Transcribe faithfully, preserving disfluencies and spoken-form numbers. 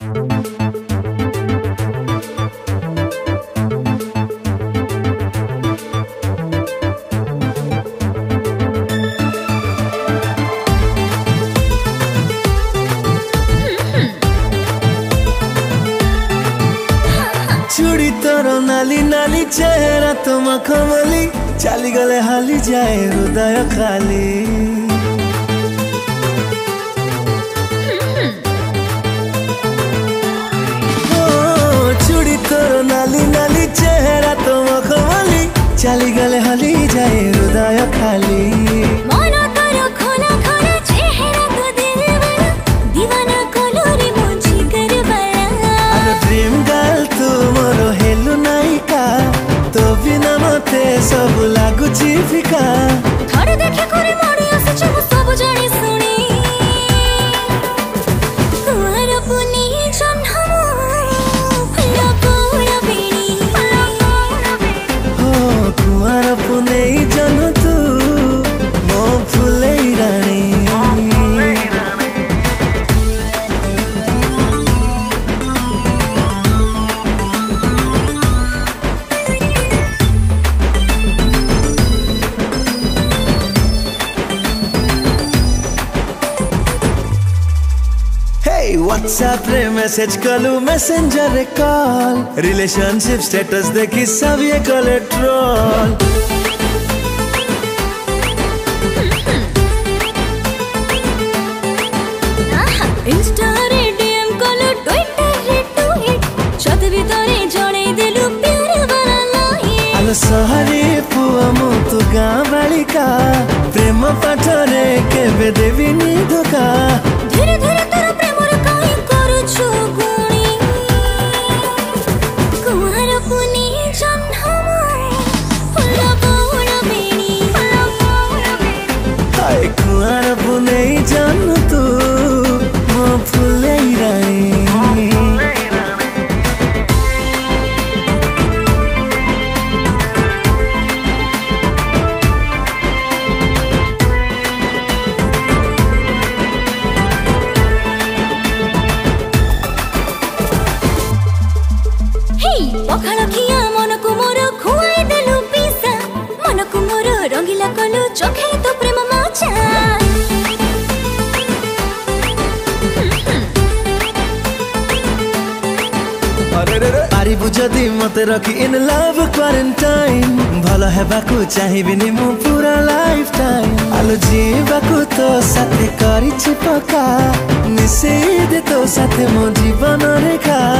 चूड़ी तोर नाली नाली चेहरा तो मखमली चाली गले हाली जाए हृदय खाली ओ चूड़ी तोर नाली नाली चेहरा तो मखमली चाली गले हाली जाए हृदय खाली सब लागू जीविका थोड़े देखे करे मोड़ी आसे सब सब जाने सुनी कुआर पुनी जन्म फुला पूरा बेनी हो कुआर पुनी जन तू मो फुले रानी व्हाट्सएप रे मैसेज कलू मैसेंजर रे कॉल रिलेशनशिप स्टेटस देखी सब ये कले ट्रोल इंस्टा रे डीएम कलू ट्विटर रे ट्वीट छत भीतरे जणे देलु प्यार वाला लाइन आलो सहरी पुआ मु तू गाँ बालिका प्रेम पाठ रे केबे देवी नी धोखा धीरे धीरे तोर प्रेम रे काई करू गुणी कुआर पुनी जन्म फुला पूरा बेनी हाय कुआर पुनी जन तू मो फुले रानी पखाड़ खिया मन को मोर खुआई देलु पिसा मन को मोर रंगीला कलु चखे तो प्रेम माचा पारी बुझदी मते रखी इन लव क्वारंटाइन भलो हेबाकू चाहिबिनी मु पूरा लाइफ टाइम आलो जीवाकू तो साथे करी छिपका मिसेई दे तो साथे मो जीवन रेखा।